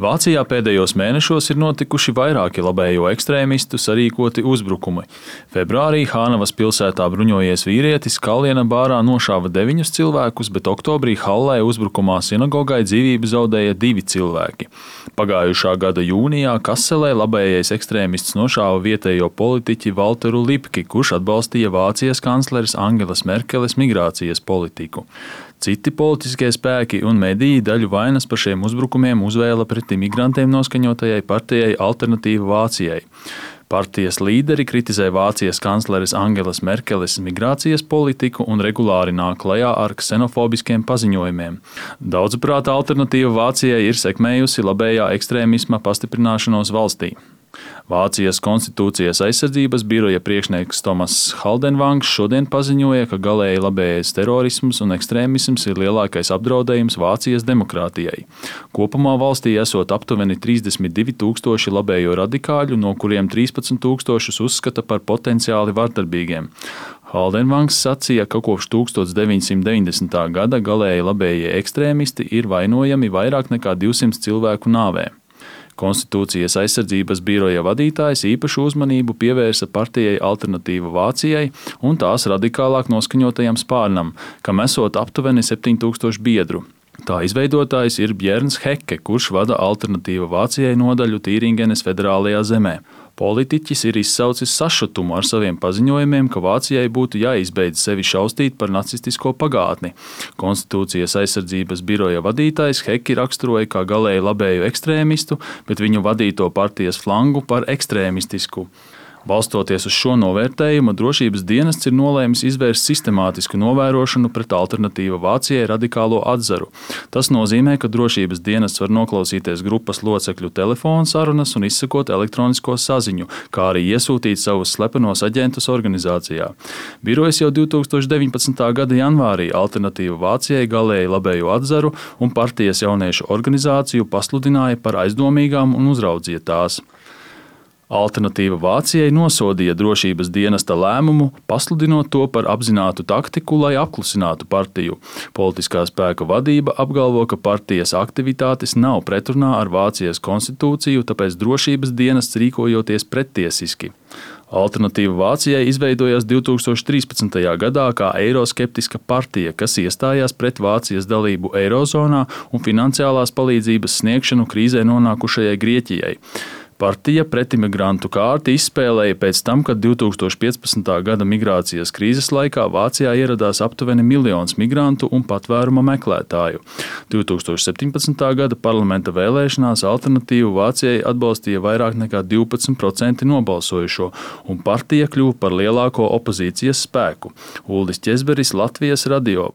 Vācijā pēdējos mēnešos ir notikuši vairāki labējo ekstrēmistu sarīkoti uzbrukumi. Februārī Hānavas pilsētā bruņojies vīrietis Kalliena bārā nošāva 9 cilvēkus, bet oktobrī Hallē uzbrukumā sinagogai dzīvību zaudēja 2 cilvēki. Pagājušā gada jūnijā Kaselē labējais ekstrēmists nošāva vietējo politiķi Valteru Lipki, kurš atbalstīja Vācijas kancleres Angelas Merkeles migrācijas politiku. Citi politiskie spēki un mediji daļu vainas par šiem uzbrukumiem uzvēla pret imigrantiem noskaņotajai partijai Alternatīva Vācijai. Partijas līderi kritizē Vācijas kancleres Angelas Merkeles migrācijas politiku un regulāri nāk klajā ar ksenofobiskiem paziņojumiem. Daudzuprāt, Alternatīva Vācijai ir sekmējusi labējā ekstrēmisma pastiprināšanos valstī. Vācijas konstitūcijas aizsardzības biroja priekšnieks Tomas Haldenvangs šodien paziņoja, ka galēji labējais terorisms un ekstrēmisms ir lielākais apdraudējums Vācijas demokrātijai. Kopumā valstī esot aptuveni 32 000 labējo radikāļu, no kuriem 13 000 uzskata par potenciāli vardarbīgiem. Haldenvangs sacīja, ka kopš 1990. gada galēji labējie ekstrēmisti ir vainojami vairāk nekā 200 cilvēku nāvē. Konstitūcijas aizsardzības biroja vadītājs īpašu uzmanību pievērsa partijai Alternatīva Vācijai un tās radikālāk noskaņotajam spārnam, kam esot aptuveni 7000 biedru. Tā izveidotājs ir Bjerns Heke, kurš vada Alternatīva Vācijai nodaļu Tīringenes federālajā zemē. Politiķis ir izsaucis sašutumu ar saviem paziņojumiem, ka Vācijai būtu jāizbeidz sevi šaustīt par nacistisko pagātni. Konstitūcijas aizsardzības biroja vadītājs Heki raksturoja kā galēji labēju ekstrēmistu, bet viņu vadīto partijas flangu par ekstrēmistisku. Balstoties uz šo novērtējumu, drošības dienests ir nolēmis izvērst sistemātisku novērošanu pret Alternatīva Vācijai radikālo atzaru. Tas nozīmē, ka drošības dienests var noklausīties grupas locekļu telefona sarunas un izsekot elektronisko saziņu, kā arī iesūtīt savus slepenos aģentus organizācijā. Birojs jau 2019. gada janvārī Alternatīva Vācijai galēji labējo atzaru un partijas jauniešu organizāciju pasludināja par aizdomīgām un uzraudzīja tās. Alternatīva Vācijai nosodīja drošības dienesta lēmumu, pasludinot to par apzinātu taktiku, lai apklusinātu partiju. Politiskā spēka vadība apgalvo, ka partijas aktivitātes nav pretrunā ar Vācijas konstitūciju, tāpēc drošības dienests rīkojoties prettiesiski. Alternatīva Vācijai izveidojās 2013. gadā kā eiroskeptiska partija, kas iestājās pret Vācijas dalību eirozonā un finansiālās palīdzības sniegšanu krīzē nonākušajai Grieķijai. Partija pretimigrantu kārti izspēlēja pēc tam, kad 2015. gada migrācijas krīzes laikā Vācijā ieradās aptuveni 1 miljons migrantu un patvēruma meklētāju. 2017. gada parlamenta vēlēšanās Alternatīva Vācijai atbalstīja vairāk nekā 12% nobalsojušo, un partija kļuva par lielāko opozīcijas spēku. Uldis Ķezberis, Latvijas radio.